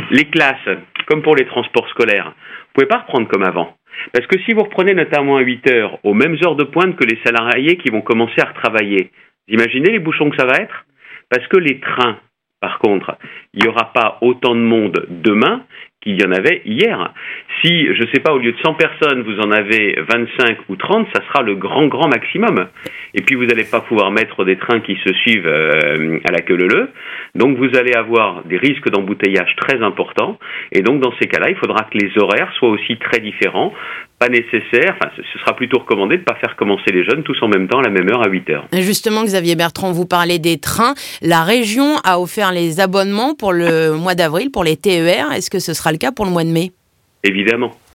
Les classes, comme pour les transports scolaires, vous pouvez pas reprendre comme avant. Parce que si vous reprenez notamment à 8 heures, aux mêmes heures de pointe que les salariés qui vont commencer à retravailler, vous imaginez les bouchons que ça va être? Parce que les trains, par contre, il n'y aura pas autant de monde demain qu'il y en avait hier. Si, je ne sais pas, au lieu de 100 personnes, vous en avez 25 ou 30, ça sera le grand maximum. Et puis, vous n'allez pas pouvoir mettre des trains qui se suivent à la queue leu-leu. Donc, vous allez avoir des risques d'embouteillage très importants. Et donc, dans ces cas-là, il faudra que les horaires soient aussi très différents. Pas nécessaire, ce sera plutôt recommandé de ne pas faire commencer les jeunes tous en même temps à la même heure à 8 heures. Justement, Xavier Bertrand, vous parlez des trains. La région a offert les abonnements pour le mois d'avril, pour les TER. Est-ce que ce sera le cas pour le mois de mai ? Évidemment.